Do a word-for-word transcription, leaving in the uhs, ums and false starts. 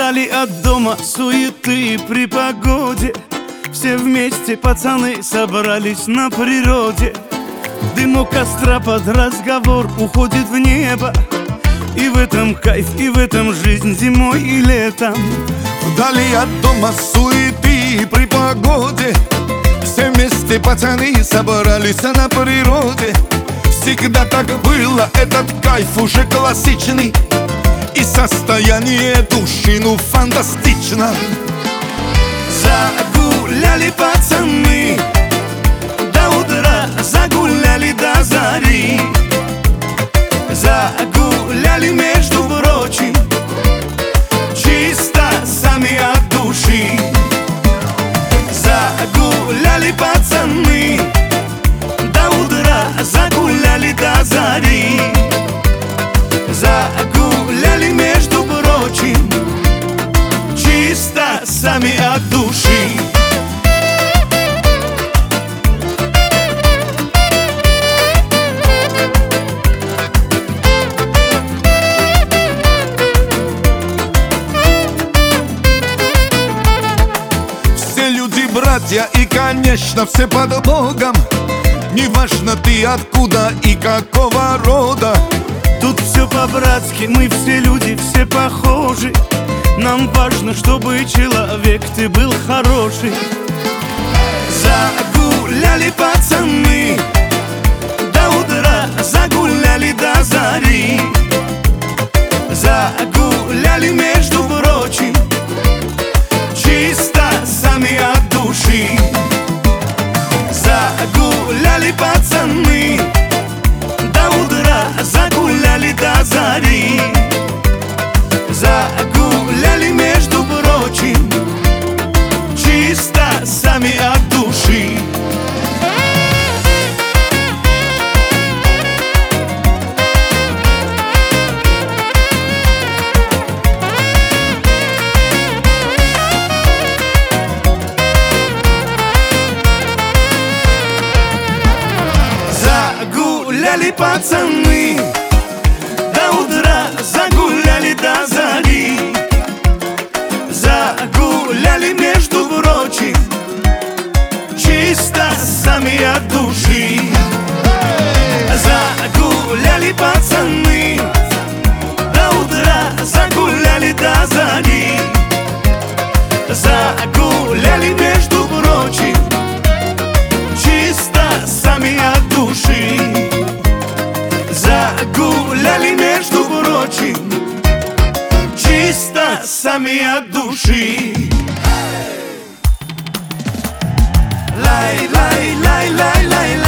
Вдали от дома суеты при погоде, все вместе пацаны собрались на природе. Дымок костра под разговор уходит в небо, и в этом кайф, и в этом жизнь зимой и летом. Вдали от дома суеты при погоде, все вместе пацаны собрались на природе. Всегда так было, этот кайф уже классичный, и состояние души, ну, фантастично. Загуляли пацаны до утра, загуляли до зари, загуляли, между прочим, чисто сами от души. Загуляли пацаны до утра, загуляли до зари, загуляли, между прочим, чисто сами от души. Все люди братья и, конечно, все под Богом. Неважно ты откуда и какого рода. Тут все по-братски, мы все люди, все похожи. Нам важно, чтобы человек ты был хороший. Загуляли пацаны до утра, загуляли до зари, загуляли, между прочим, чисто сами от души. Загуляли пацаны до утра, загуляли до зари, загуляли, между прочим, чисто сами от души. Загуляли пацаны до утра, загуляли до зари, загуляли, между прочим, чисто сами от души. Загуляли пацаны до утра, загуляли до зари, загуляли, между прочим, чисто сами от души. Загуляли, между прочим, чисто сами от души. Лай, лай, лай, лай, лай, лай.